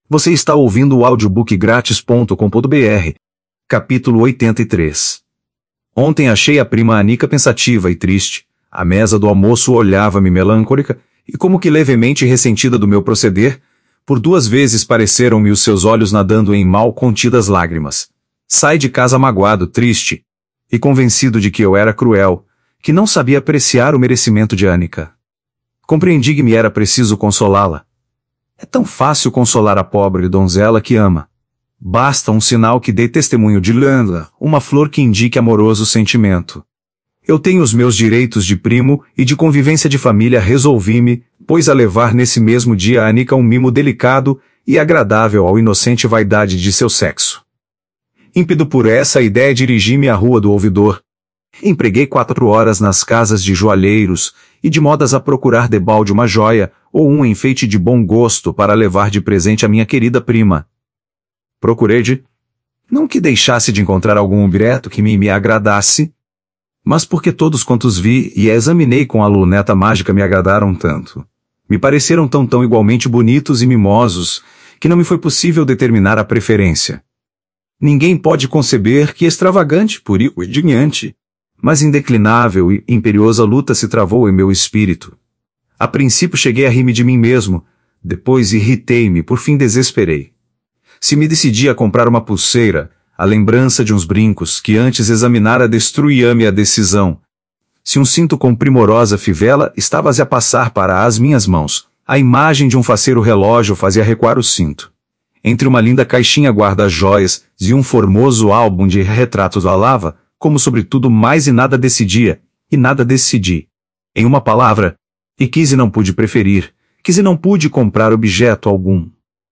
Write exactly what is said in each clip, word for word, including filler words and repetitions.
Você está ouvindo o audiobook grátis ponto com ponto br. Capítulo oitenta e três. Ontem achei a prima Anica pensativa e triste. À mesa do almoço olhava-me melancólica e como que levemente ressentida do meu proceder. Por duas vezes pareceram-me os seus olhos nadando em mal contidas lágrimas. Saí de casa magoado, triste e convencido de que eu era cruel, que não sabia apreciar o merecimento de Anica. Compreendi que me era preciso consolá-la. É tão fácil consolar a pobre donzela que ama. Basta um sinal que dê testemunho de lã, uma flor que indique amoroso sentimento. Eu tenho os meus direitos de primo e de convivência de família. Resolvi-me, pois, a levar nesse mesmo dia a Anica um mimo delicado e agradável ao inocente vaidade de seu sexo. Ímpeto por essa ideia, dirigi-me à Rua do Ouvidor. Empreguei quatro horas nas casas de joalheiros e de modas a procurar debalde uma joia ou um enfeite de bom gosto para levar de presente à minha querida prima. Procurei de... não que deixasse de encontrar algum objeto que me, me agradasse, mas porque todos quantos vi e examinei com a luneta mágica me agradaram tanto. Me pareceram tão tão igualmente bonitos e mimosos, que não me foi possível determinar a preferência. Ninguém pode conceber que extravagante, puríssimo e dignante, mas indeclinável e imperiosa luta se travou em meu espírito. A princípio cheguei a rir-me de mim mesmo, depois irritei-me, por fim desesperei. Se me decidi a comprar uma pulseira, a lembrança de uns brincos que antes examinara destruía-me a decisão. Se um cinto com primorosa fivela estava-se a passar para as minhas mãos, a imagem de um faceiro relógio fazia recuar o cinto. Entre uma linda caixinha guarda-joias e um formoso álbum de retratos à lava, como sobretudo mais e nada decidia, e nada decidi. Em uma palavra, e quis e não pude preferir, quis e não pude comprar objeto algum.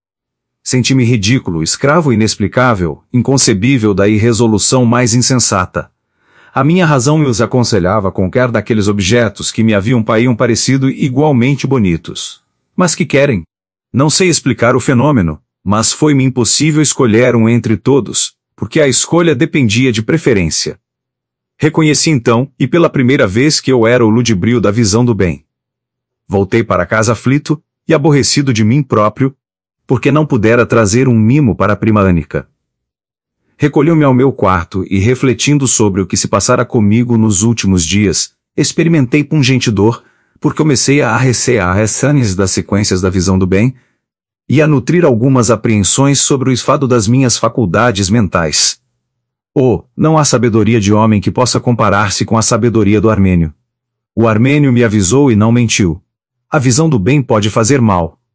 Senti-me ridículo, escravo inexplicável, inconcebível da irresolução mais insensata. A minha razão me os aconselhava qualquer daqueles objetos que me haviam paiam parecido igualmente bonitos. Mas que querem? Não sei explicar o fenômeno, mas foi-me impossível escolher um entre todos, porque a escolha dependia de preferência. Reconheci então, e pela primeira vez, que eu era o ludibrio da visão do bem. Voltei para casa aflito e aborrecido de mim próprio, porque não pudera trazer um mimo para a prima Anica. Recolhi-me ao meu quarto e, refletindo sobre o que se passara comigo nos últimos dias, experimentei pungente dor, porque comecei a arrecear as sanes das sequências da visão do bem e a nutrir algumas apreensões sobre o esfado das minhas faculdades mentais. Oh, não há sabedoria de homem que possa comparar-se com a sabedoria do Armênio. O Armênio me avisou e não mentiu. A visão do bem pode fazer mal,